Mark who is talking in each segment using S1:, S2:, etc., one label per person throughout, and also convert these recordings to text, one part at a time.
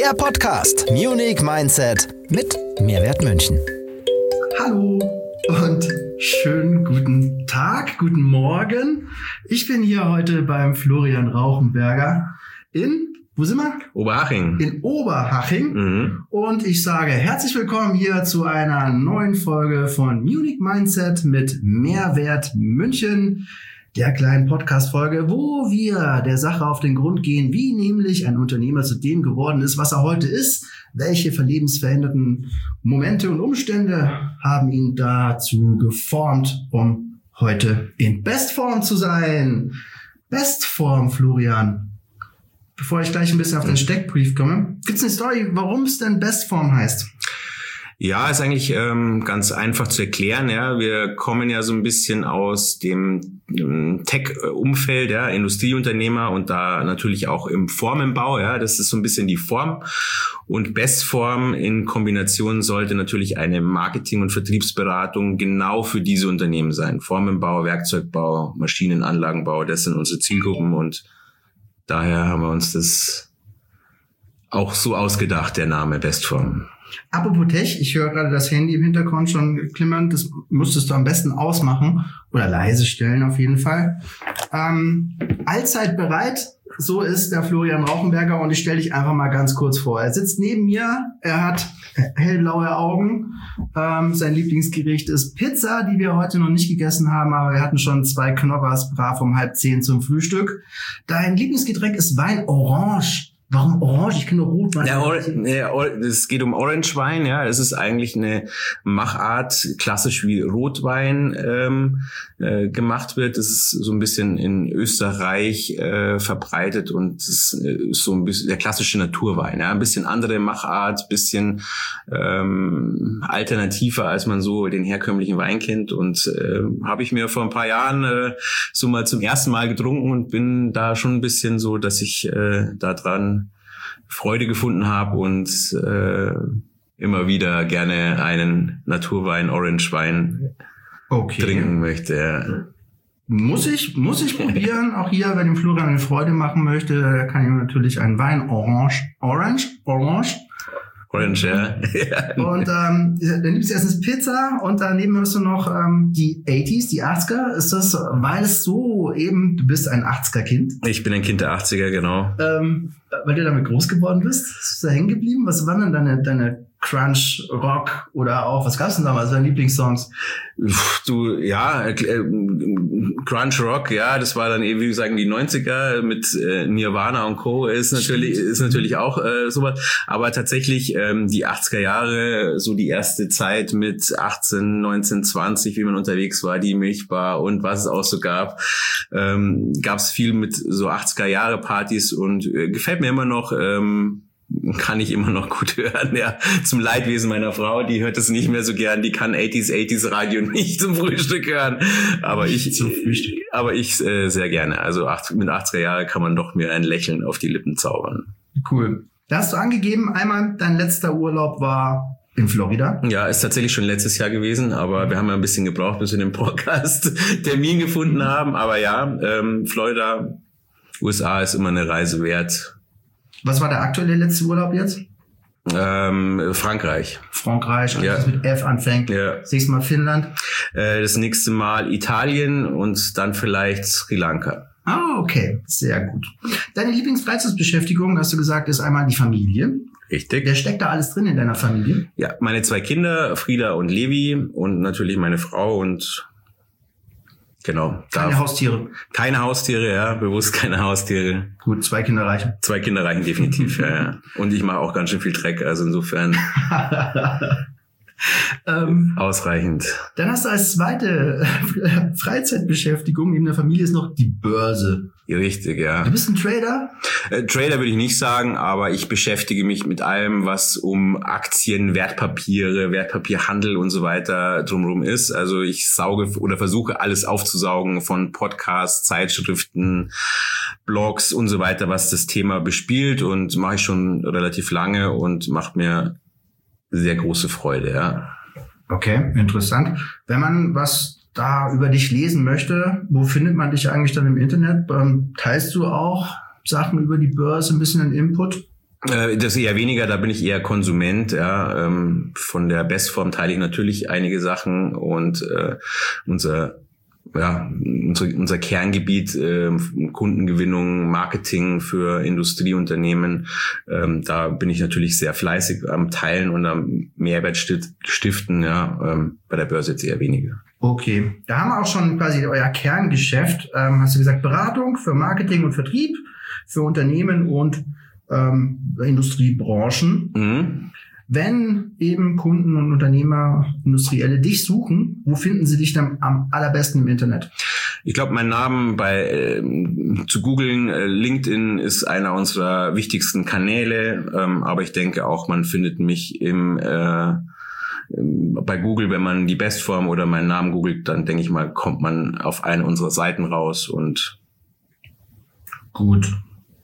S1: Der Podcast Munich Mindset mit Mehrwert München.
S2: Hallo und schönen guten Tag, guten Morgen. Ich bin hier heute beim Florian Rauchenberger wo sind wir?
S3: Oberhaching.
S2: In Oberhaching. Und ich sage herzlich willkommen hier zu einer neuen Folge von Munich Mindset mit Mehrwert München, der kleinen Podcast-Folge, wo wir der Sache auf den Grund gehen, wie nämlich ein Unternehmer zu dem geworden ist, was er heute ist, welche lebensverändernden Momente und Umstände haben ihn dazu geformt, um heute in Bestform zu sein. Bestform, Florian. Bevor ich gleich ein bisschen auf den Steckbrief komme, gibt es eine Story, warum es denn Bestform heißt?
S3: Ja, ist eigentlich ganz einfach zu erklären. Ja, wir kommen ja so ein bisschen aus dem Tech-Umfeld, ja, Industrieunternehmer und da natürlich auch im Formenbau. Ja, das ist so ein bisschen die Form. Und Bestform in Kombination sollte natürlich eine Marketing- und Vertriebsberatung genau für diese Unternehmen sein. Formenbau, Werkzeugbau, Maschinenanlagenbau, das sind unsere Zielgruppen und daher haben wir uns das auch so ausgedacht, der Name Bestform.
S2: Apropos Tech, ich höre gerade das Handy im Hintergrund schon klimmern. Das müsstest du am besten ausmachen oder leise stellen auf jeden Fall. Allzeit bereit, so ist der Florian Rauchenberger und ich stelle dich einfach mal ganz kurz vor. Er sitzt neben mir, er hat hellblaue Augen. Sein Lieblingsgericht ist Pizza, die wir heute noch nicht gegessen haben, aber wir hatten schon 2 Knoppers brav um 9:30 zum Frühstück. Dein Lieblingsgetränk ist Wein Orange. Warum Orange? Ich kenne nur Rotwein.
S3: Es geht um Orangewein, ja. Es ist eigentlich eine Machart, klassisch wie Rotwein gemacht wird. Es ist so ein bisschen in Österreich verbreitet und es ist so ein bisschen der klassische Naturwein, ja. Ein bisschen andere Machart, bisschen alternativer, als man so den herkömmlichen Wein kennt. Und habe ich mir vor ein paar Jahren so mal zum ersten Mal getrunken und bin da schon ein bisschen so, dass ich da dran Freude gefunden habe und immer wieder gerne einen Naturwein, Orangewein trinken möchte. Ja.
S2: Muss ich probieren. Auch hier, wenn dem Florian eine Freude machen möchte, kann ich natürlich einen Wein Orange,
S3: ja.
S2: Und dann liebst du erstens Pizza und daneben hast du noch die 80s, die 80er. Ist das, weil es so eben, du bist ein 80er-Kind?
S3: Ich bin ein Kind der 80er, genau.
S2: Weil du damit groß geworden bist? Ist du da hängen geblieben? Was waren denn deine Crunch, Rock oder auch, was gab's denn damals, deine Lieblingssongs?
S3: Crunch Rock, ja, das war dann eben, wie gesagt, die 90er mit Nirvana und Co. ist natürlich auch sowas. Aber tatsächlich die 80er Jahre, so die erste Zeit mit 18, 19, 20, wie man unterwegs war, die Milchbar und was es auch so gab, gab's viel mit so 80er Jahre Partys und gefällt mir immer noch, kann ich immer noch gut hören, ja. Zum Leidwesen meiner Frau, die hört es nicht mehr so gern, die kann 80s Radio nicht zum Frühstück hören, aber ich sehr gerne. Also mit 80er Jahre kann man doch mir ein Lächeln auf die Lippen zaubern.
S2: Cool. Da hast du angegeben, einmal dein letzter Urlaub war in Florida?
S3: Ja, ist tatsächlich schon letztes Jahr gewesen, aber wir haben ja ein bisschen gebraucht, bis wir den Podcast-Termin gefunden haben, aber ja, Florida, USA ist immer eine Reise wert.
S2: Was war der aktuelle letzte Urlaub jetzt?
S3: Frankreich.
S2: Also das mit F anfängt.
S3: Ja.
S2: Das nächste Mal Finnland.
S3: Das nächste Mal Italien und dann vielleicht Sri Lanka.
S2: Ah, okay. Sehr gut. Deine Lieblingsfreizeitbeschäftigung, hast du gesagt, ist einmal die Familie.
S3: Richtig.
S2: Wer steckt da alles drin in deiner Familie?
S3: Ja, meine 2 Kinder, Frieda und Levi und natürlich meine Frau und genau.
S2: Keine Haustiere.
S3: Keine Haustiere, ja, bewusst keine Haustiere.
S2: Gut, 2 Kinder reichen.
S3: 2 Kinder reichen definitiv, ja. Und ich mache auch ganz schön viel Dreck, also insofern ausreichend.
S2: Dann hast du als zweite Freizeitbeschäftigung neben der Familie ist noch die Börse.
S3: Richtig, ja.
S2: Du bist ein Trader?
S3: Trader würde ich nicht sagen, aber ich beschäftige mich mit allem, was um Aktien, Wertpapiere, Wertpapierhandel und so weiter drumherum ist. Also ich sauge oder versuche alles aufzusaugen von Podcasts, Zeitschriften, Blogs und so weiter, was das Thema bespielt und mache ich schon relativ lange und macht mir sehr große Freude, ja.
S2: Okay, interessant. Wenn man was da über dich lesen möchte, wo findet man dich eigentlich dann im Internet? Teilst du auch Sachen über die Börse, ein bisschen einen Input?
S3: Das eher weniger, da bin ich eher Konsument, ja. Von der Bestform teile ich natürlich einige Sachen und unser Kerngebiet, Kundengewinnung, Marketing für Industrieunternehmen, da bin ich natürlich sehr fleißig am Teilen und am Mehrwert stiften, ja, bei der Börse jetzt eher weniger.
S2: Okay, da haben wir auch schon quasi euer Kerngeschäft, hast du gesagt, Beratung für Marketing und Vertrieb, für Unternehmen und Industriebranchen. Mhm. Wenn eben Kunden und Unternehmer, Industrielle dich suchen, wo finden sie dich dann am allerbesten im Internet?
S3: Ich glaube, mein Name zu googeln, LinkedIn ist einer unserer wichtigsten Kanäle, aber ich denke auch, man findet mich bei Google, wenn man die Bestform oder meinen Namen googelt, dann denke ich mal, kommt man auf eine unserer Seiten raus und
S2: gut.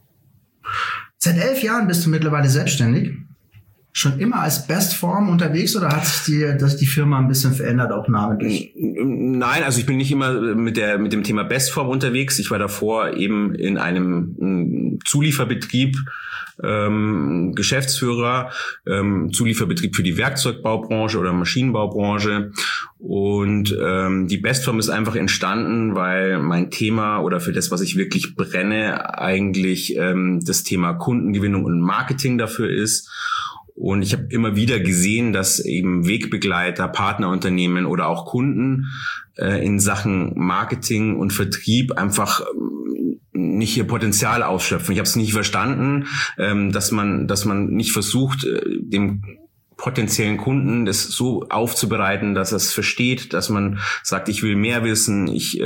S2: Seit 11 Jahren bist du mittlerweile selbstständig. Schon immer als Bestform unterwegs oder hat sich die Firma ein bisschen verändert, auch namentlich?
S3: Nein, also ich bin nicht immer mit dem Thema Bestform unterwegs. Ich war davor eben in einem Zulieferbetrieb, Geschäftsführer, Zulieferbetrieb für die Werkzeugbaubranche oder Maschinenbaubranche. Und die Bestform ist einfach entstanden, weil mein Thema oder für das, was ich wirklich brenne, eigentlich das Thema Kundengewinnung und Marketing dafür ist. Und ich habe immer wieder gesehen, dass eben Wegbegleiter, Partnerunternehmen oder auch Kunden in Sachen Marketing und Vertrieb einfach nicht ihr Potenzial ausschöpfen. Ich habe es nicht verstanden, dass man nicht versucht, dem potenziellen Kunden das so aufzubereiten, dass er es versteht, dass man sagt, ich will mehr wissen, ich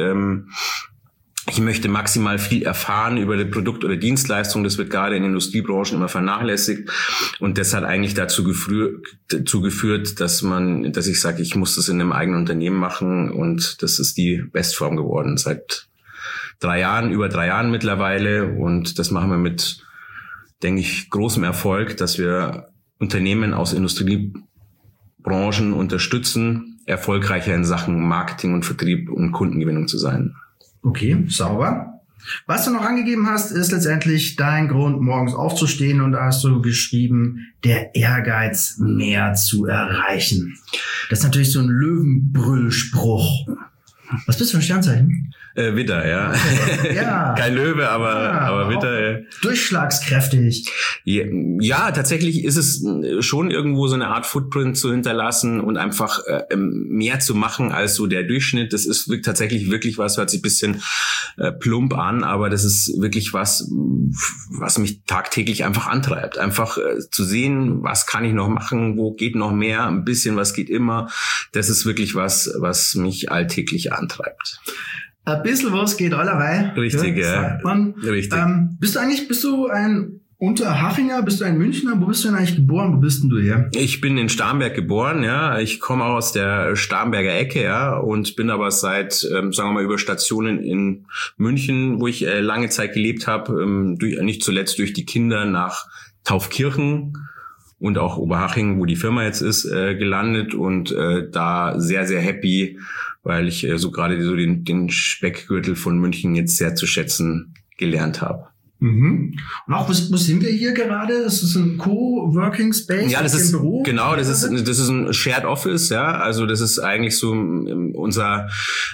S3: möchte maximal viel erfahren über das Produkt oder Dienstleistung. Das wird gerade in Industriebranchen immer vernachlässigt. Und das hat eigentlich dazu geführt, dass ich sage, ich muss das in einem eigenen Unternehmen machen. Und das ist die Bestform geworden seit über 3 Jahren mittlerweile. Und das machen wir mit, denke ich, großem Erfolg, dass wir Unternehmen aus Industriebranchen unterstützen, erfolgreicher in Sachen Marketing und Vertrieb und Kundengewinnung zu sein.
S2: Okay, sauber. Was du noch angegeben hast, ist letztendlich dein Grund, morgens aufzustehen, und da hast du geschrieben, der Ehrgeiz, mehr zu erreichen. Das ist natürlich so ein Löwenbrüllspruch. Was bist du für ein Sternzeichen?
S3: Widder, ja. Ja. Kein Löwe, aber Widder.
S2: Durchschlagskräftig.
S3: Ja, tatsächlich ist es schon irgendwo so eine Art Footprint zu hinterlassen und einfach mehr zu machen als so der Durchschnitt. Das ist tatsächlich wirklich was, hört sich ein bisschen plump an, aber das ist wirklich was mich tagtäglich einfach antreibt. Einfach zu sehen, was kann ich noch machen, wo geht noch mehr, ein bisschen was geht immer. Das ist wirklich was mich alltäglich antreibt.
S2: Ein bisschen was geht allerweil.
S3: Richtig, ja.
S2: Sagt man.
S3: Richtig.
S2: Bist du ein Unterhachinger? Bist du ein Münchner? Wo bist du denn eigentlich geboren? Wo bist denn du her?
S3: Ich bin in Starnberg geboren, ja. Ich komme aus der Starnberger Ecke, ja, und bin aber seit, sagen wir mal, über Stationen in München, wo ich lange Zeit gelebt habe, nicht zuletzt durch die Kinder nach Taufkirchen und auch Oberhaching, wo die Firma jetzt ist, gelandet und da sehr, sehr happy, weil ich so gerade so den Speckgürtel von München jetzt sehr zu schätzen gelernt habe.
S2: Mhm. Und auch, wo sind wir hier gerade? Das ist ein Coworking Space?
S3: Ja, das ist, Büro? Genau, das ist ein Shared Office, ja. Also das ist eigentlich so unser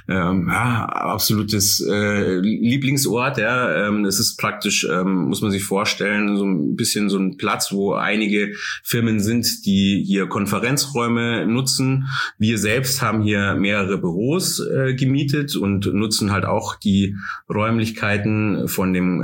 S3: absolutes Lieblingsort, ja. Das ist praktisch, muss man sich vorstellen, so ein bisschen so ein Platz, wo einige Firmen sind, die hier Konferenzräume nutzen. Wir selbst haben hier mehrere Büros gemietet und nutzen halt auch die Räumlichkeiten von dem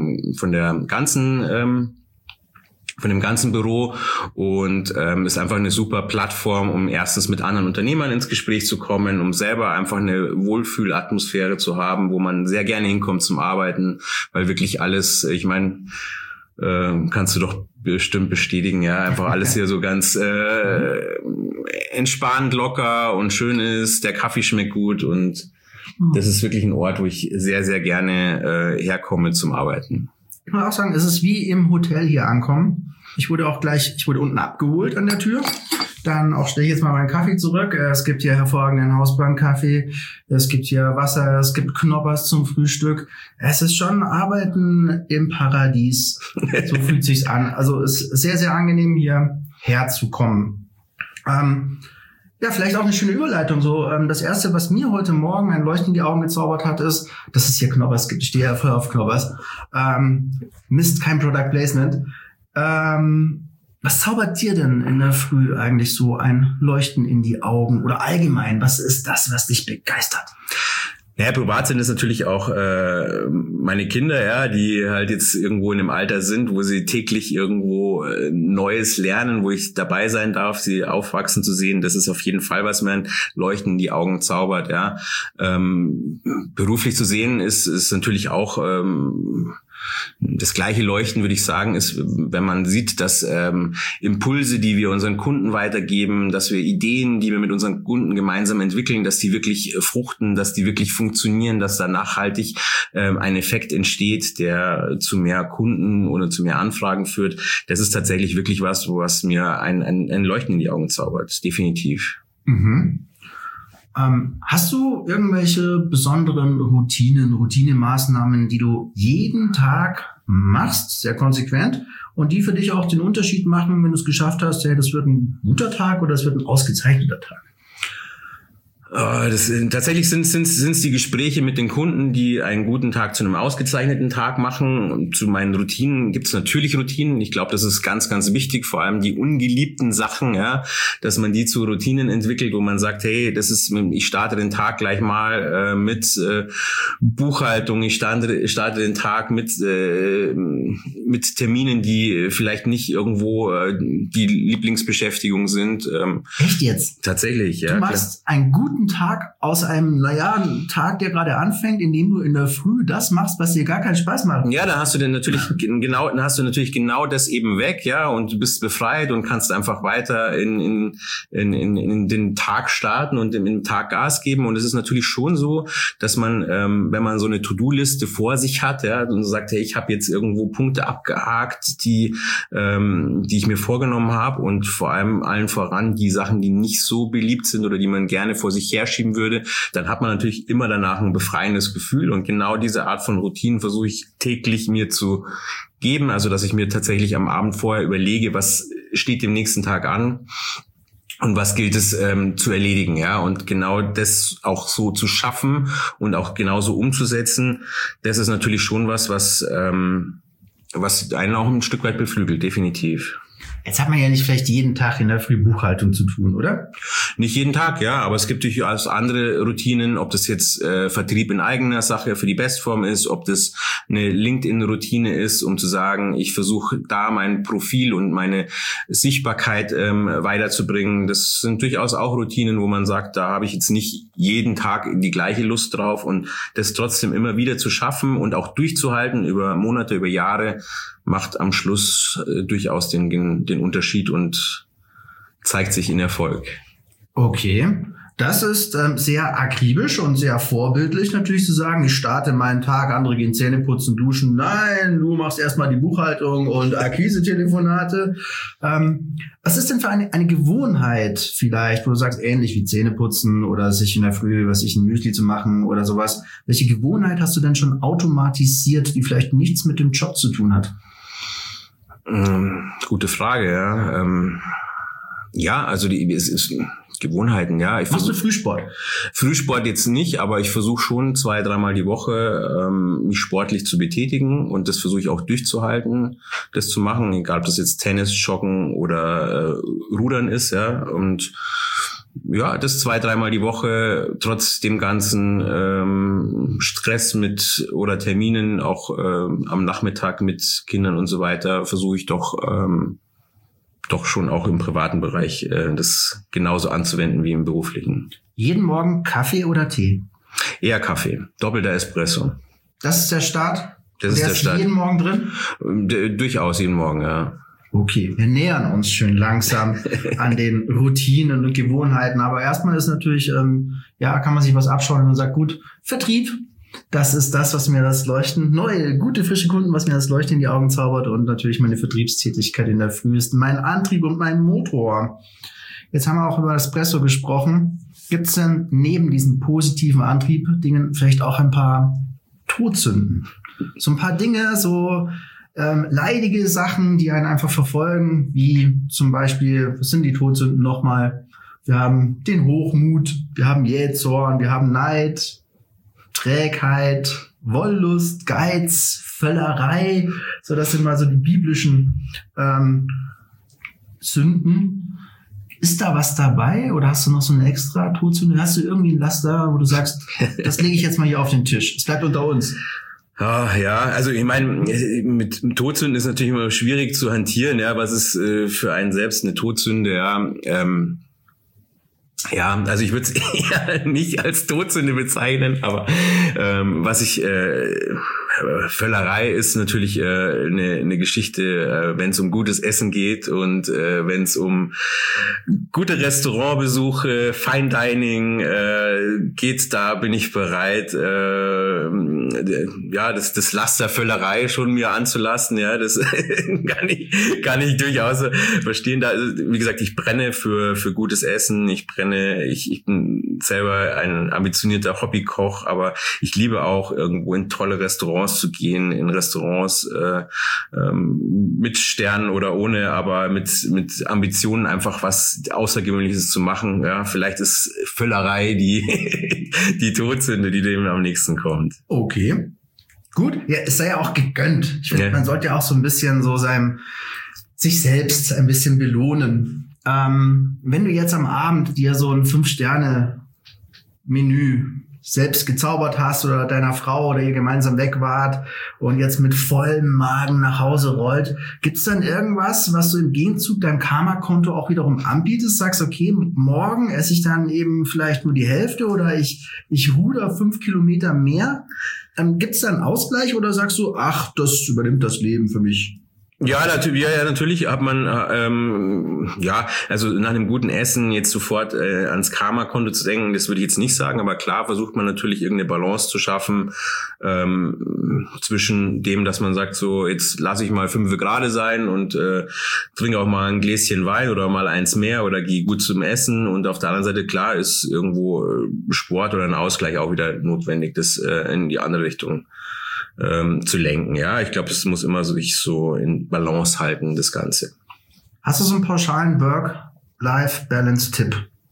S3: ganzen Büro und ist einfach eine super Plattform, um erstens mit anderen Unternehmern ins Gespräch zu kommen, um selber einfach eine Wohlfühlatmosphäre zu haben, wo man sehr gerne hinkommt zum Arbeiten, weil wirklich alles, ich meine, kannst du doch bestimmt bestätigen, ja, einfach alles hier so ganz entspannt, locker und schön ist, der Kaffee schmeckt gut und das ist wirklich ein Ort, wo ich sehr, sehr gerne herkomme zum Arbeiten.
S2: Ich muss auch sagen, es ist wie im Hotel hier ankommen. Ich wurde unten abgeholt an der Tür. Dann auch stelle ich jetzt mal meinen Kaffee zurück. Es gibt hier hervorragenden Hausbrandkaffee. Es gibt hier Wasser. Es gibt Knoppers zum Frühstück. Es ist schon Arbeiten im Paradies. So fühlt sich's an. Also es ist sehr, sehr angenehm, hier herzukommen. Ja, vielleicht auch eine schöne Überleitung. So, das Erste, was mir heute Morgen ein Leuchten in die Augen gezaubert hat, ist, dass es hier Knoppers gibt. Ich stehe ja voll auf Knoppers. Mist, kein Product Placement. Was zaubert dir denn in der Früh eigentlich so ein Leuchten in die Augen? Oder allgemein, was ist das, was dich begeistert?
S3: Ja, privat sind es natürlich auch meine Kinder, ja, die halt jetzt irgendwo in einem Alter sind, wo sie täglich irgendwo Neues lernen, wo ich dabei sein darf, sie aufwachsen zu sehen. Das ist auf jeden Fall, was mir ein Leuchten in die Augen zaubert, ja. Beruflich zu sehen ist natürlich auch das gleiche Leuchten, würde ich sagen, ist, wenn man sieht, dass Impulse, die wir unseren Kunden weitergeben, dass wir Ideen, die wir mit unseren Kunden gemeinsam entwickeln, dass die wirklich fruchten, dass die wirklich funktionieren, dass da nachhaltig ein Effekt entsteht, der zu mehr Kunden oder zu mehr Anfragen führt. Das ist tatsächlich wirklich was mir ein Leuchten in die Augen zaubert, definitiv.
S2: Mhm. Hast du irgendwelche besonderen Routinemaßnahmen, die du jeden Tag machst, sehr konsequent, und die für dich auch den Unterschied machen, wenn du es geschafft hast, hey, das wird ein guter Tag oder das wird ein ausgezeichneter Tag?
S3: Tatsächlich sind es die Gespräche mit den Kunden, die einen guten Tag zu einem ausgezeichneten Tag machen. Und zu meinen Routinen gibt es natürlich Routinen. Ich glaube, das ist ganz, ganz wichtig, vor allem die ungeliebten Sachen, ja, dass man die zu Routinen entwickelt, wo man sagt, hey, ich starte den Tag gleich mal mit Buchhaltung, ich starte den Tag mit Terminen, die vielleicht nicht irgendwo die Lieblingsbeschäftigung sind.
S2: Echt jetzt?
S3: Tatsächlich, ja.
S2: Du machst einen guten Tag aus einem, einen Tag, der gerade anfängt, indem du in der Früh das machst, was dir gar keinen Spaß macht.
S3: Ja, dann hast du natürlich genau das eben weg, ja, und du bist befreit und kannst einfach weiter in den Tag starten und im Tag Gas geben. Und es ist natürlich schon so, dass man, wenn man so eine To-Do-Liste vor sich hat, ja, und sagt, hey, ich habe jetzt irgendwo Punkte abgehakt, die ich mir vorgenommen habe, und vor allem allen voran die Sachen, die nicht so beliebt sind oder die man gerne vor sich herschieben würde, dann hat man natürlich immer danach ein befreiendes Gefühl, und genau diese Art von Routinen versuche ich täglich mir zu geben, also dass ich mir tatsächlich am Abend vorher überlege, was steht dem nächsten Tag an und was gilt es zu erledigen, ja, und genau das auch so zu schaffen und auch genauso umzusetzen, das ist natürlich schon was einen auch ein Stück weit beflügelt, definitiv.
S2: Jetzt hat man ja nicht vielleicht jeden Tag in der Früh Buchhaltung zu tun, oder?
S3: Nicht jeden Tag, ja, aber es gibt durchaus andere Routinen, ob das jetzt Vertrieb in eigener Sache für die Bestform ist, ob das eine LinkedIn-Routine ist, um zu sagen, ich versuche da mein Profil und meine Sichtbarkeit weiterzubringen. Das sind durchaus auch Routinen, wo man sagt, da habe ich jetzt nicht jeden Tag die gleiche Lust drauf, und das trotzdem immer wieder zu schaffen und auch durchzuhalten über Monate, über Jahre, macht am Schluss durchaus den Unterschied und zeigt sich in Erfolg.
S2: Okay, das ist sehr akribisch und sehr vorbildlich natürlich zu sagen, ich starte meinen Tag, andere gehen Zähne putzen, duschen. Nein, du machst erstmal die Buchhaltung und Akquise-Telefonate. Was ist denn für eine Gewohnheit vielleicht, wo du sagst, ähnlich wie Zähne putzen oder sich in der Früh, ein Müsli zu machen oder sowas. Welche Gewohnheit hast du denn schon automatisiert, die vielleicht nichts mit dem Job zu tun hat?
S3: Gute Frage, ja. Ja, also es ist Gewohnheiten, ja.
S2: Machst du Frühsport?
S3: Frühsport jetzt nicht, aber ich versuche schon 2-3 Mal die Woche mich sportlich zu betätigen, und das versuche ich auch durchzuhalten, das zu machen, egal ob das jetzt Tennis, Joggen oder Rudern ist, ja. Und ja, das 2-3 Mal die Woche, trotz dem ganzen Stress oder Terminen, auch am Nachmittag mit Kindern und so weiter, versuche ich doch schon auch im privaten Bereich das genauso anzuwenden wie im beruflichen.
S2: Jeden Morgen Kaffee oder Tee?
S3: Eher Kaffee, doppelter Espresso.
S2: Das ist der Start?
S3: Das ist der Start.
S2: Jeden Morgen drin?
S3: Durchaus jeden Morgen, ja.
S2: Okay, wir nähern uns schön langsam an den Routinen und Gewohnheiten. Aber erstmal ist natürlich, kann man sich was abschauen, wenn man sagt, gut, Vertrieb, das ist das, was mir das Leuchten, neue, gute, frische Kunden, was mir das Leuchten in die Augen zaubert. Und natürlich meine Vertriebstätigkeit in der Früh ist mein Antrieb und mein Motor. Jetzt haben wir auch über Espresso gesprochen. Gibt es denn neben diesem positiven Antrieb Dingen vielleicht auch ein paar Todsünden? So ein paar Dinge, so leidige Sachen, die einen einfach verfolgen, wie zum Beispiel, was sind die Todsünden nochmal? Wir haben den Hochmut, wir haben Jähzorn, wir haben Neid, Trägheit, Wollust, Geiz, Völlerei. So, das sind mal so die biblischen Sünden. Ist da was dabei oder hast du noch so eine extra Todsünde? Hast du irgendwie ein Laster, wo du sagst, das lege ich jetzt mal hier auf den Tisch. Es bleibt unter uns.
S3: Ja, also ich meine, mit Todsünden ist natürlich immer schwierig zu hantieren. Ja, was ist für einen selbst eine Todsünde? Ja, also ich würde es eher nicht als Todsünde bezeichnen, aber was ich Völlerei ist natürlich eine Geschichte, wenn es um gutes Essen geht und wenn es um gute Restaurantbesuche, Fine Dining geht, da bin ich bereit, das Laster Völlerei schon mir anzulassen. Ja, das kann ich durchaus verstehen. Da, wie gesagt, ich brenne für gutes Essen. Ich bin selber ein ambitionierter Hobbykoch, aber ich liebe auch irgendwo in tolle Restaurants zu gehen, in Restaurants mit Sternen oder ohne, aber mit Ambitionen einfach was Außergewöhnliches zu machen. Ja, vielleicht ist Völlerei die Todsünde, die dem am nächsten kommt.
S2: Okay, gut. Ja, es sei ja auch gegönnt. Ich finde, man sollte ja auch so ein bisschen so sich selbst ein bisschen belohnen. Wenn du jetzt am Abend dir so ein 5-Sterne-Menü selbst gezaubert hast oder deiner Frau oder ihr gemeinsam weg wart und jetzt mit vollem Magen nach Hause rollt, gibt's dann irgendwas, was du im Gegenzug deinem Karma-Konto auch wiederum anbietest? Sagst, okay, morgen esse ich dann eben vielleicht nur die Hälfte oder ich ruder 5 Kilometer mehr. Gibt's da einen Ausgleich oder sagst du, ach, das übernimmt das Leben für mich?
S3: Ja, natürlich hat man, also nach einem guten Essen jetzt sofort ans Karma-Konto zu denken, das würde ich jetzt nicht sagen, aber klar versucht man natürlich irgendeine Balance zu schaffen zwischen dem, dass man sagt, so jetzt lasse ich mal 5 gerade sein und trinke auch mal ein Gläschen Wein oder mal eins mehr oder gehe gut zum Essen und auf der anderen Seite, klar, ist irgendwo Sport oder ein Ausgleich auch wieder notwendig, das in die andere Richtung zu lenken. Ja, ich glaube, es muss immer sich so in Balance halten, das Ganze.
S2: Hast du so einen pauschalen Work-Life-Balance-Tipp?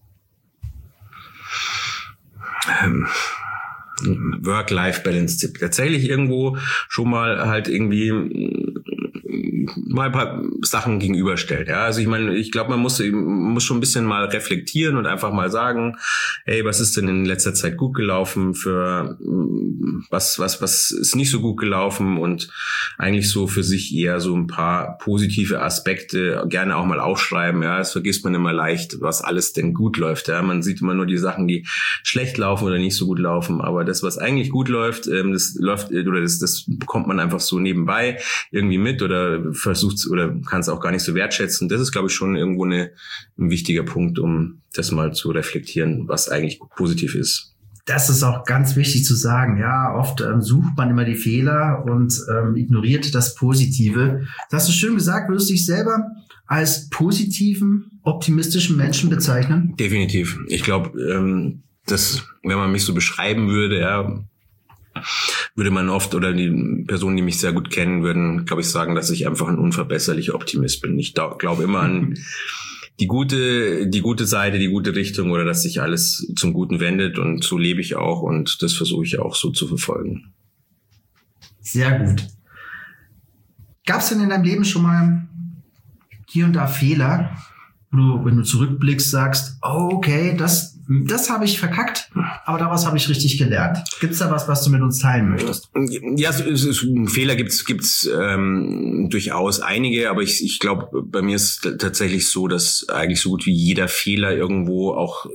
S3: Work-Life-Balance-Tipp. Tatsächlich irgendwo schon mal halt irgendwie mal ein paar Sachen gegenüberstellt. Ja, also ich meine, ich glaube, man muss schon ein bisschen mal reflektieren und einfach mal sagen, hey, was ist denn in letzter Zeit gut gelaufen, für was ist nicht so gut gelaufen und eigentlich so für sich eher so ein paar positive Aspekte gerne auch mal aufschreiben. Ja, das vergisst man immer leicht, was alles denn gut läuft. Ja, man sieht immer nur die Sachen, die schlecht laufen oder nicht so gut laufen, aber das, was eigentlich gut läuft, das bekommt man einfach so nebenbei irgendwie mit oder versucht oder kann es auch gar nicht so wertschätzen. Das ist, glaube ich, schon irgendwo ein wichtiger Punkt, um das mal zu reflektieren, was eigentlich positiv ist.
S2: Das ist auch ganz wichtig zu sagen. Ja, oft sucht man immer die Fehler und ignoriert das Positive. Das hast du schön gesagt. Würdest du dich selber als positiven, optimistischen Menschen bezeichnen?
S3: Definitiv. Ich glaube, wenn man mich so beschreiben würde, ja, würde man oft, oder die Personen, die mich sehr gut kennen, würden, glaube ich, sagen, dass ich einfach ein unverbesserlicher Optimist bin. Ich glaube immer an die gute Seite, die gute Richtung oder dass sich alles zum Guten wendet und so lebe ich auch und das versuche ich auch so zu verfolgen.
S2: Sehr gut. Gab es denn in deinem Leben schon mal hier und da Fehler, wo du, wenn du zurückblickst, sagst, oh, okay, das habe ich verkackt, aber daraus habe ich richtig gelernt. Gibt's da was du mit uns teilen möchtest?
S3: Ja, Fehler gibt's durchaus einige, aber ich glaube, bei mir ist tatsächlich so, dass eigentlich so gut wie jeder Fehler irgendwo auch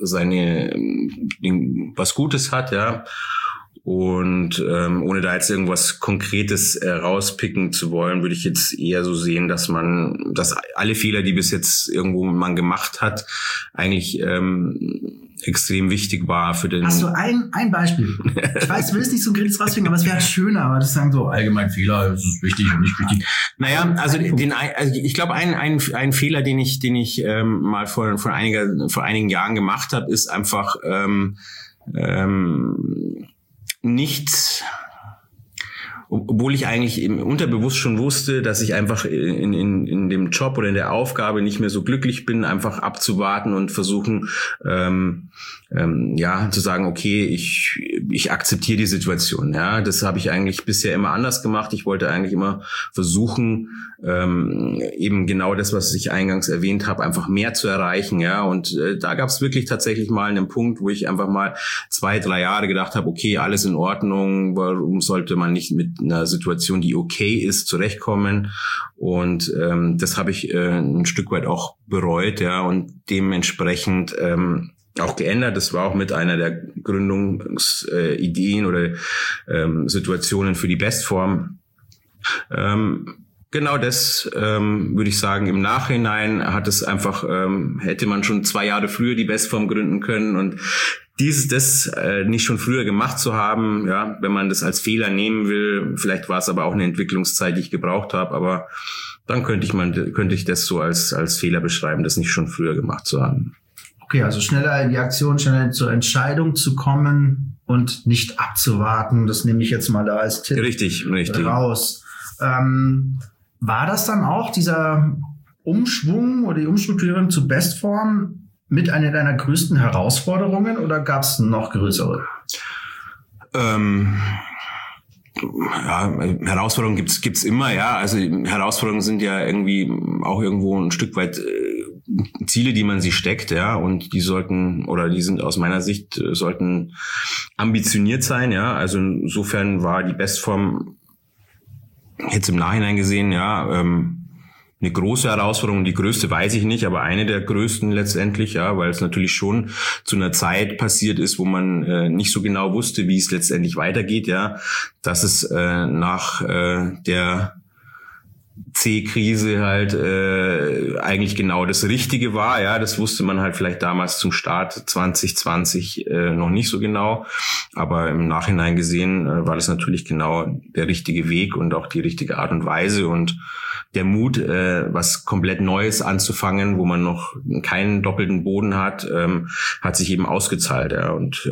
S3: was Gutes hat, ja. Und ohne da jetzt irgendwas Konkretes rauspicken zu wollen, würde ich jetzt eher so sehen, dass alle Fehler, die bis jetzt irgendwo man gemacht hat, eigentlich extrem wichtig war für den...
S2: Hast du ein Beispiel? Ich weiß, du willst nicht so ein Kritis rausfinden, aber es wäre schöner, aber das sagen so allgemein Fehler, das ist wichtig und nicht wichtig.
S3: Naja, also ich glaube, ein Fehler, den ich mal vor einigen Jahren gemacht habe, ist einfach nicht... Obwohl ich eigentlich unterbewusst schon wusste, dass ich einfach in dem Job oder in der Aufgabe nicht mehr so glücklich bin, einfach abzuwarten und versuchen, zu sagen, okay, ich akzeptiere die Situation. Ja, das habe ich eigentlich bisher immer anders gemacht. Ich wollte eigentlich immer versuchen, eben genau das, was ich eingangs erwähnt habe, einfach mehr zu erreichen. Ja, und da gab es wirklich tatsächlich mal einen Punkt, wo ich einfach mal 2-3 Jahre gedacht habe, okay, alles in Ordnung. Warum sollte man nicht mit einer Situation, die okay ist, zurechtkommen? Und das habe ich ein Stück weit auch bereut, ja, und dementsprechend auch geändert. Das war auch mit einer der Gründungsideen oder Situationen für die Bestform. Genau das würde ich sagen, im Nachhinein hat es einfach, hätte man schon 2 Jahre früher die Bestform gründen können, und das nicht schon früher gemacht zu haben, ja, wenn man das als Fehler nehmen will, vielleicht war es aber auch eine Entwicklungszeit, die ich gebraucht habe, aber dann könnte ich das so als Fehler beschreiben, das nicht schon früher gemacht zu haben.
S2: Okay, also schneller in die Aktion, schneller zur Entscheidung zu kommen und nicht abzuwarten. Das nehme ich jetzt mal da als Tipp
S3: richtig
S2: raus. War das dann auch dieser Umschwung oder die Umstrukturierung zu Bestform mit einer deiner größten Herausforderungen oder gab es noch größere?
S3: Herausforderungen gibt's immer, ja. Also Herausforderungen sind ja irgendwie auch irgendwo ein Stück weit Ziele, die man sich steckt, ja, und die sind aus meiner Sicht sollten ambitioniert sein, ja. Also insofern war die Bestform jetzt im Nachhinein gesehen, ja, eine große Herausforderung. Die größte weiß ich nicht, aber eine der größten letztendlich, ja, weil es natürlich schon zu einer Zeit passiert ist, wo man nicht so genau wusste, wie es letztendlich weitergeht, ja, dass es nach der C-Krise halt eigentlich genau das Richtige war, ja, das wusste man halt vielleicht damals zum Start 2020 noch nicht so genau, aber im Nachhinein gesehen war das natürlich genau der richtige Weg und auch die richtige Art und Weise, und der Mut, was komplett Neues anzufangen, wo man noch keinen doppelten Boden hat, hat sich eben ausgezahlt, ja, und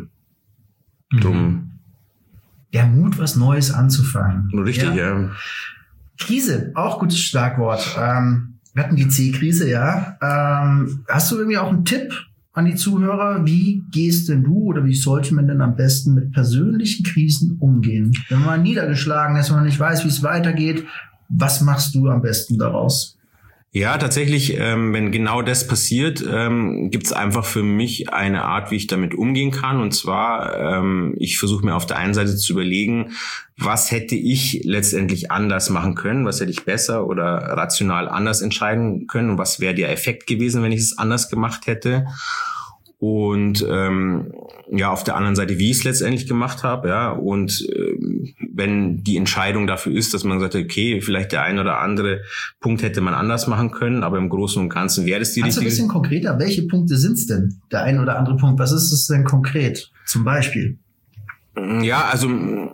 S3: drum.
S2: Der Mut, was Neues anzufangen.
S3: Richtig, ja.
S2: Krise, auch gutes Schlagwort. Wir hatten die C-Krise, ja. Hast du irgendwie auch einen Tipp an die Zuhörer? Wie gehst denn du oder wie sollte man denn am besten mit persönlichen Krisen umgehen? Wenn man niedergeschlagen ist, wenn man nicht weiß, wie es weitergeht, was machst du am besten daraus?
S3: Ja, tatsächlich, wenn genau das passiert, gibt's einfach für mich eine Art, wie ich damit umgehen kann. Und zwar, ich versuche mir auf der einen Seite zu überlegen, was hätte ich letztendlich anders machen können, was hätte ich besser oder rational anders entscheiden können und was wäre der Effekt gewesen, wenn ich es anders gemacht hätte. Und auf der anderen Seite, wie ich es letztendlich gemacht habe, ja, und wenn die Entscheidung dafür ist, dass man sagt, okay, vielleicht der ein oder andere Punkt hätte man anders machen können, aber im Großen und Ganzen wäre das die richtige...
S2: Kannst du ein bisschen konkreter, welche Punkte sind es denn? Der ein oder andere Punkt, was ist es denn konkret? Zum Beispiel?
S3: Ja, also...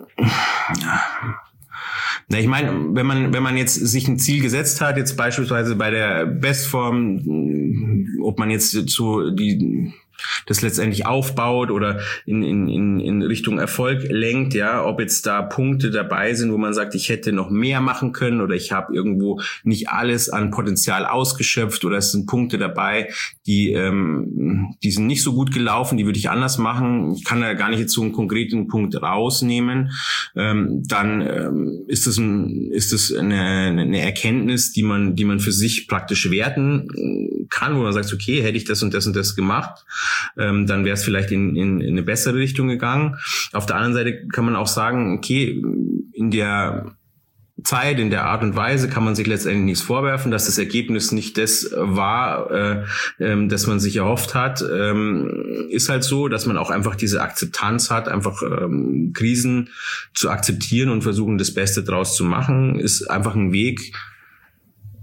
S3: Na, ich meine, wenn man jetzt sich ein Ziel gesetzt hat, jetzt beispielsweise bei der Bestform, ob man jetzt so das letztendlich aufbaut oder in Richtung Erfolg lenkt, ja, ob jetzt da Punkte dabei sind, wo man sagt, ich hätte noch mehr machen können oder ich habe irgendwo nicht alles an Potenzial ausgeschöpft oder es sind Punkte dabei, die sind nicht so gut gelaufen, die würde ich anders machen. Ich kann da gar nicht jetzt so einen konkreten Punkt rausnehmen. Dann ist es eine Erkenntnis, die man für sich praktisch werten kann, wo man sagt, okay, hätte ich das und das gemacht, dann wäre es vielleicht in eine bessere Richtung gegangen. Auf der anderen Seite kann man auch sagen, okay, in der Zeit, in der Art und Weise kann man sich letztendlich nichts vorwerfen, dass das Ergebnis nicht das war, das man sich erhofft hat. Ist halt so, dass man auch einfach diese Akzeptanz hat, einfach Krisen zu akzeptieren und versuchen, das Beste draus zu machen, ist einfach ein Weg,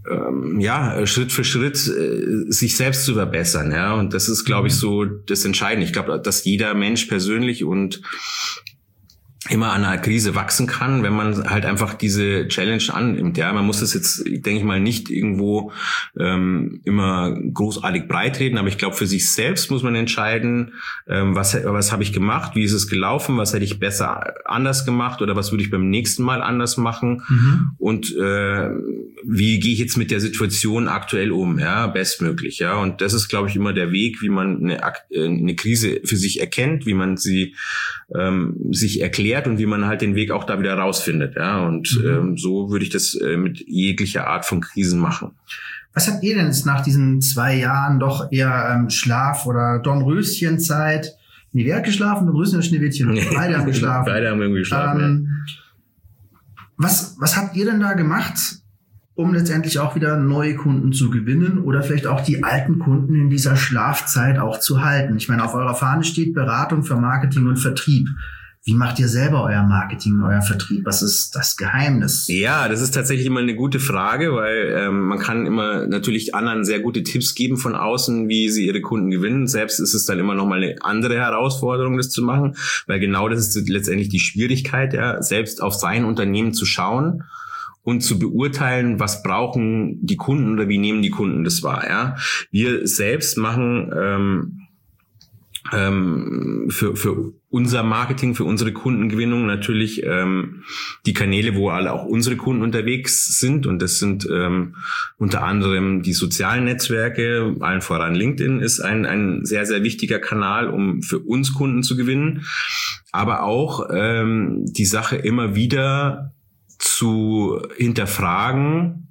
S3: Schritt für Schritt sich selbst zu verbessern. Ja, und das ist, glaube ich, so das Entscheidende. Ich glaube, dass jeder Mensch persönlich und immer an einer Krise wachsen kann, wenn man halt einfach diese Challenge annimmt. Ja, man muss das jetzt, denke ich mal, nicht irgendwo immer großartig breitreden, aber ich glaube, für sich selbst muss man entscheiden, was habe ich gemacht, wie ist es gelaufen, was hätte ich besser anders gemacht oder was würde ich beim nächsten Mal anders machen und wie gehe ich jetzt mit der Situation aktuell um, ja, bestmöglich, ja, und das ist, glaube ich, immer der Weg, wie man eine Krise für sich erkennt, wie man sie sich erklärt und wie man halt den Weg auch da wieder rausfindet, ja, und so würde ich das mit jeglicher Art von Krisen machen.
S2: Was habt ihr denn jetzt nach diesen 2 Jahren doch eher Schlaf- oder Dornröschenzeit? Nee, wer hat geschlafen? Dornröschen oder Schneewittchen? Beide haben geschlafen.
S3: Beide haben irgendwie geschlafen,
S2: Was habt ihr denn da gemacht, um letztendlich auch wieder neue Kunden zu gewinnen oder vielleicht auch die alten Kunden in dieser Schlafzeit auch zu halten? Ich meine, auf eurer Fahne steht Beratung für Marketing und Vertrieb. Wie macht ihr selber euer Marketing und euer Vertrieb? Was ist das Geheimnis?
S3: Ja, das ist tatsächlich immer eine gute Frage, weil man kann immer natürlich anderen sehr gute Tipps geben von außen, wie sie ihre Kunden gewinnen. Selbst ist es dann immer noch mal eine andere Herausforderung, das zu machen, weil genau das ist letztendlich die Schwierigkeit, ja, selbst auf sein Unternehmen zu schauen und zu beurteilen, was brauchen die Kunden oder wie nehmen die Kunden das wahr. Ja, wir selbst machen für unser Marketing, für unsere Kundengewinnung natürlich die Kanäle, wo alle auch unsere Kunden unterwegs sind, und das sind unter anderem die sozialen Netzwerke, allen voran LinkedIn ist ein sehr, sehr wichtiger Kanal, um für uns Kunden zu gewinnen, aber auch die Sache immer wieder zu hinterfragen,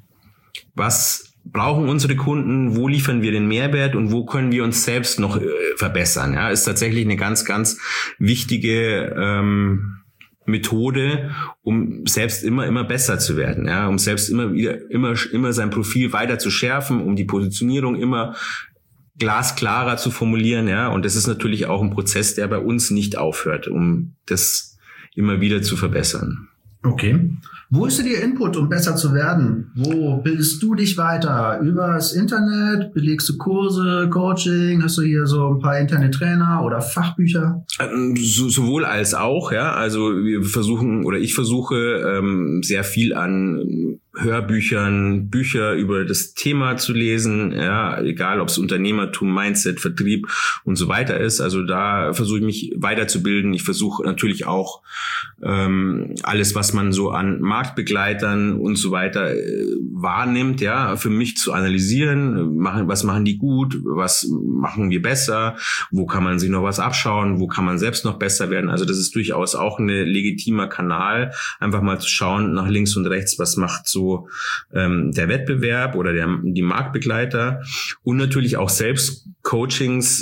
S3: was brauchen unsere Kunden, wo liefern wir den Mehrwert und wo können wir uns selbst noch verbessern. Ja, ist tatsächlich eine ganz, ganz wichtige Methode, um selbst immer besser zu werden. Ja, um selbst immer sein Profil weiter zu schärfen, um die Positionierung immer glasklarer zu formulieren. Ja, und das ist natürlich auch ein Prozess, der bei uns nicht aufhört, um das immer wieder zu verbessern.
S2: Okay. Wo ist dir Input, um besser zu werden? Wo bildest du dich weiter? Übers Internet? Belegst du Kurse, Coaching? Hast du hier so ein paar Internettrainer oder Fachbücher?
S3: Sowohl als auch, ja. Also ich versuche sehr viel an Hörbüchern, Bücher über das Thema zu lesen, ja, egal ob es Unternehmertum, Mindset, Vertrieb und so weiter ist. Also da versuche ich mich weiterzubilden. Ich versuche natürlich auch alles, was man so an Marktbegleitern und so weiter wahrnimmt, ja, für mich zu analysieren. Was machen die gut? Was machen wir besser? Wo kann man sich noch was abschauen? Wo kann man selbst noch besser werden? Also das ist durchaus auch ein legitimer Kanal, einfach mal zu schauen nach links und rechts, was macht so der Wettbewerb oder die Marktbegleiter, und natürlich auch selbst Coachings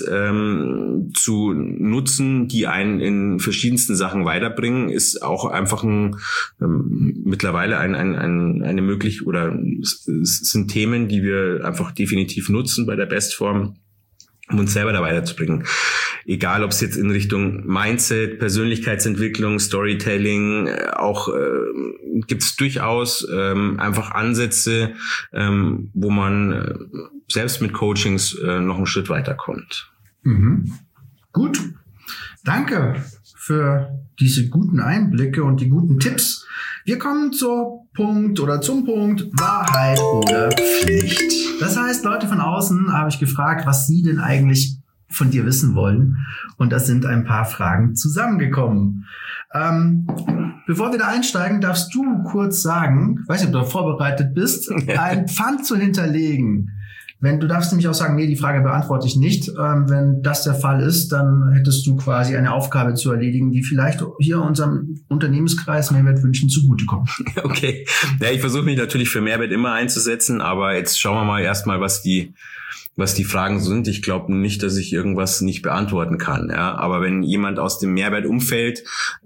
S3: zu nutzen, die einen in verschiedensten Sachen weiterbringen, ist auch einfach mittlerweile eine möglich, oder es sind Themen, die wir einfach definitiv nutzen bei der Bestform, um uns selber da weiterzubringen. Egal, ob es jetzt in Richtung Mindset, Persönlichkeitsentwicklung, Storytelling, auch gibt es durchaus einfach Ansätze, wo man selbst mit Coachings noch einen Schritt weiterkommt.
S2: Mhm. Gut, danke für diese guten Einblicke und die guten Tipps. Wir kommen zum Punkt Wahrheit oder Pflicht. Das heißt, Leute von außen habe ich gefragt, was sie denn eigentlich von dir wissen wollen. Und das sind ein paar Fragen zusammengekommen. Bevor wir da einsteigen, darfst du kurz sagen, ich weiß nicht, ob du vorbereitet bist, ein Pfand zu hinterlegen. Du darfst nämlich auch sagen, nee, die Frage beantworte ich nicht. Wenn das der Fall ist, dann hättest du quasi eine Aufgabe zu erledigen, die vielleicht hier unserem Unternehmenskreis Mehrwert wünschen zugutekommt.
S3: Okay. Ja, ich versuche mich natürlich für Mehrwert immer einzusetzen, aber jetzt schauen wir mal erstmal, was die Fragen sind. Ich glaube nicht, dass ich irgendwas nicht beantworten kann. Ja, aber wenn jemand aus dem Mehrwertumfeld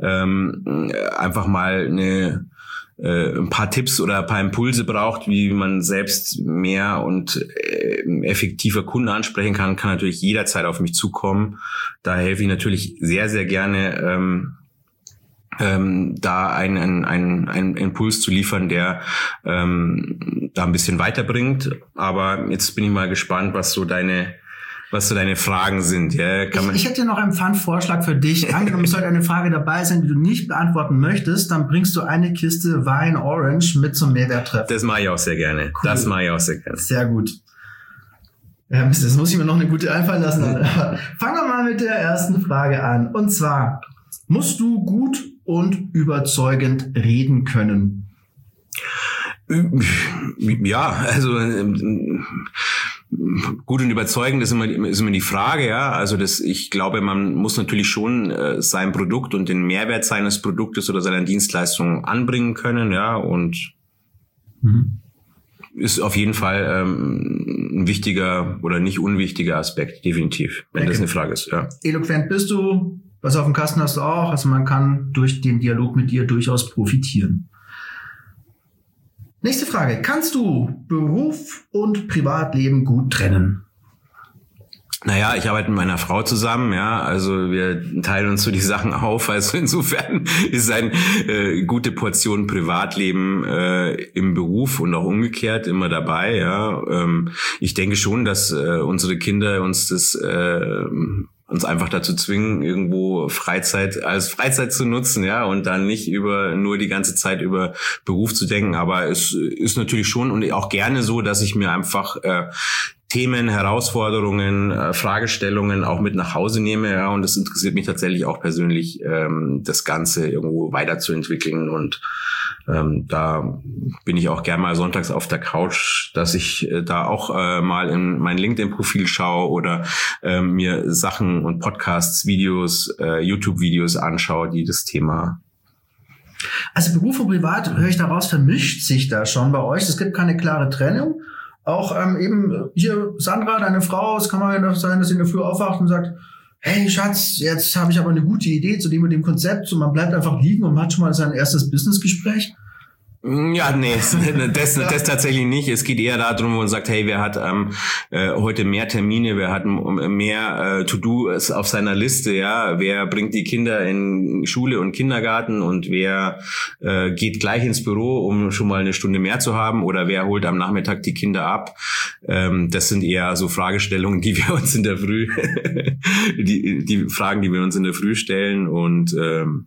S3: einfach mal ein paar Tipps oder ein paar Impulse braucht, wie man selbst mehr und effektiver Kunden ansprechen kann natürlich jederzeit auf mich zukommen. Da helfe ich natürlich sehr, sehr gerne da einen Impuls zu liefern, der da ein bisschen weiterbringt. Aber jetzt bin ich mal gespannt, was so deine Fragen sind. Ja,
S2: ich hätte noch einen Fun-Vorschlag für dich. Angenommen, es sollte eine Frage dabei sein, die du nicht beantworten möchtest, dann bringst du eine Kiste Wein Orange mit zum Mehrwerttreffen.
S3: Das mache ich auch sehr gerne.
S2: Cool. Sehr gut. Ja, das muss ich mir noch eine gute einfallen lassen. Fangen wir mal mit der ersten Frage an. Und zwar, musst du gut und überzeugend reden können?
S3: Ja, also gut und überzeugend ist immer die Frage, ja. Also ich glaube, man muss natürlich schon sein Produkt und den Mehrwert seines Produktes oder seiner Dienstleistung anbringen können, ja. Und ist auf jeden Fall ein wichtiger oder nicht unwichtiger Aspekt, definitiv, wenn das eine Frage ist, ja.
S2: Eloquent bist du, was auf dem Kasten hast du auch. Also man kann durch den Dialog mit dir durchaus profitieren. Nächste Frage. Kannst du Beruf und Privatleben gut trennen?
S3: Naja, ich arbeite mit meiner Frau zusammen, ja, also wir teilen uns so die Sachen auf, also insofern ist eine gute Portion Privatleben im Beruf und auch umgekehrt immer dabei, ja. Ich denke schon, dass unsere Kinder uns uns einfach dazu zwingen, irgendwo Freizeit zu nutzen, ja, und dann nicht nur die ganze Zeit über Beruf zu denken, aber es ist natürlich schon und auch gerne so, dass ich mir einfach Themen, Herausforderungen, Fragestellungen auch mit nach Hause nehme, ja, und es interessiert mich tatsächlich auch persönlich, das Ganze irgendwo weiterzuentwickeln und da bin ich auch gerne mal sonntags auf der Couch, dass ich da auch mal in mein LinkedIn-Profil schaue oder mir Sachen und Podcasts, Videos, YouTube-Videos anschaue, die das Thema.
S2: Also Beruf und Privat, höre ich daraus, vermischt sich da schon bei euch. Es gibt keine klare Trennung. Auch eben hier Sandra, deine Frau, es kann mal sein, dass sie in der Früh aufwacht und sagt, hey Schatz, jetzt habe ich aber eine gute Idee zu dem und dem Konzept und man bleibt einfach liegen und hat schon mal sein erstes Businessgespräch.
S3: Ja, nee, das tatsächlich nicht. Es geht eher darum, wo man sagt, hey, wer hat heute mehr Termine, wer hat mehr To-Dos auf seiner Liste, ja, wer bringt die Kinder in Schule und Kindergarten und wer geht gleich ins Büro, um schon mal eine Stunde mehr zu haben oder wer holt am Nachmittag die Kinder ab. Das sind eher so Fragestellungen, die wir uns in der Früh, die Fragen, die wir uns in der Früh stellen und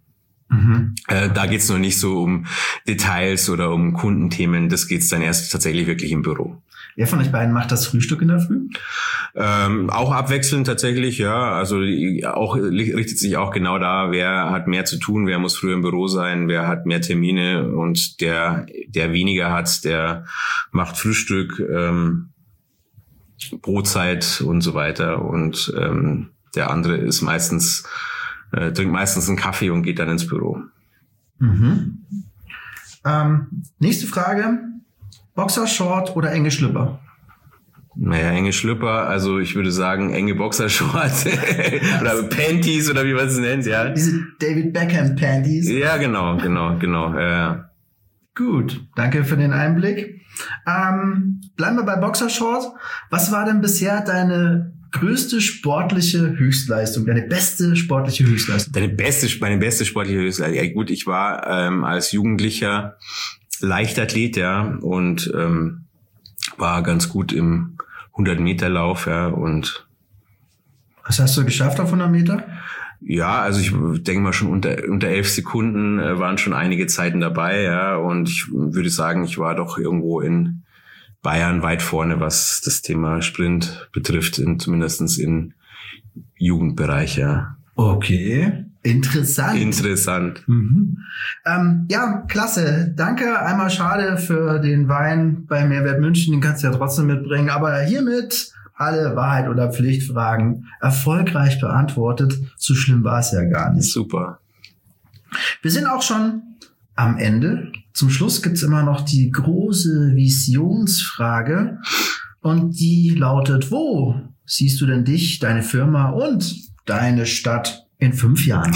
S3: da geht's noch nicht so um Details oder um Kundenthemen. Das geht's dann erst tatsächlich wirklich im Büro.
S2: Wer von euch beiden macht das Frühstück in der Früh?
S3: Auch abwechselnd tatsächlich, ja. Also richtet sich auch genau da, wer hat mehr zu tun, wer muss früher im Büro sein, wer hat mehr Termine und der weniger hat, der macht Frühstück, Brotzeit und so weiter. Und der andere ist trinkt meistens einen Kaffee und geht dann ins Büro.
S2: Nächste Frage. Boxershort oder enge Schlüpper?
S3: Naja, enge Schlüpper, also ich würde sagen enge Boxershorts oder Panties oder wie man es nennt, ja.
S2: Diese David Beckham Panties.
S3: Ja, genau.
S2: Gut, danke für den Einblick. Bleiben wir bei Boxershorts. Was war denn bisher deine größte sportliche Höchstleistung, deine beste sportliche Höchstleistung?
S3: Meine beste sportliche Höchstleistung. Ja gut, ich war als Jugendlicher Leichtathlet, ja, und war ganz gut im 100-Meter-Lauf, ja, und.
S2: Was hast du geschafft auf 100 Meter?
S3: Ja, also ich denke mal schon unter 11 Sekunden waren schon einige Zeiten dabei, ja, und ich würde sagen, ich war doch irgendwo in Bayern weit vorne, was das Thema Sprint betrifft, zumindest in Jugendbereich, ja.
S2: Okay, interessant. Ja, klasse. Danke. Einmal schade für den Wein bei Mehrwert München, den kannst du ja trotzdem mitbringen, aber hiermit alle Wahrheit oder Pflichtfragen erfolgreich beantwortet. So schlimm war es ja gar nicht.
S3: Super.
S2: Wir sind auch schon am Ende. Zum Schluss gibt's immer noch die große Visionsfrage und die lautet, wo siehst du denn dich, deine Firma und deine Stadt in 5 Jahren?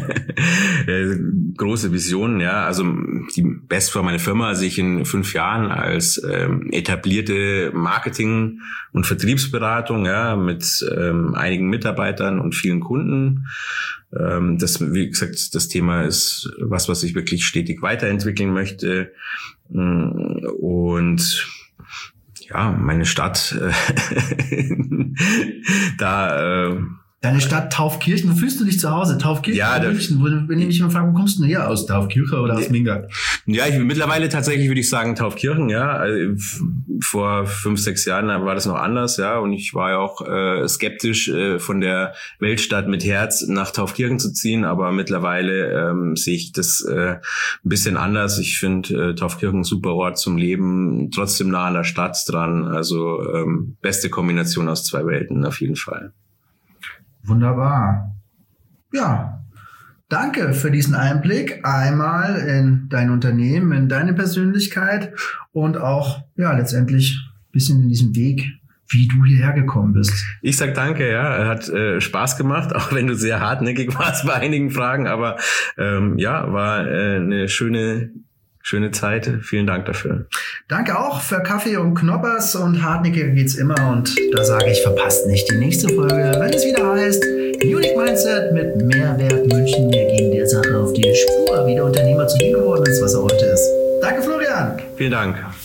S3: Große Visionen, ja. Also die Best für meine Firma sehe ich in 5 Jahren als etablierte Marketing- und Vertriebsberatung, ja, mit einigen Mitarbeitern und vielen Kunden. Das, wie gesagt, das Thema ist was ich wirklich stetig weiterentwickeln möchte. Und ja, meine Stadt,
S2: Deine Stadt Taufkirchen, wo fühlst du dich zu Hause? Taufkirchen,
S3: ja,
S2: München. Wenn ich mich immer frage, wo kommst du denn her? Aus Taufkirchen oder aus Minga?
S3: Ja, mittlerweile tatsächlich würde ich sagen Taufkirchen, ja. Also, vor 5, 6 Jahren war das noch anders, ja. Und ich war ja auch skeptisch, von der Weltstadt mit Herz nach Taufkirchen zu ziehen. Aber mittlerweile sehe ich das ein bisschen anders. Ich finde Taufkirchen ein super Ort zum Leben, trotzdem nah an der Stadt dran. Also beste Kombination aus 2 Welten auf jeden Fall.
S2: Wunderbar. Ja, danke für diesen Einblick einmal in dein Unternehmen, in deine Persönlichkeit und auch ja letztendlich ein bisschen in diesem Weg, wie du hierher gekommen bist.
S3: Ich sag danke, ja, hat Spaß gemacht, auch wenn du sehr hartnäckig warst bei einigen Fragen, aber ja, war eine schöne Zeit. Vielen Dank dafür.
S2: Danke auch für Kaffee und Knoppers und hartnäckiger geht's immer und da sage ich, verpasst nicht die nächste Folge, wenn es wieder heißt Unique Mindset mit Mehrwert München. Wir gehen der Sache auf die Spur, wie der Unternehmer zu dem geworden ist, was er heute ist. Danke, Florian.
S3: Vielen Dank.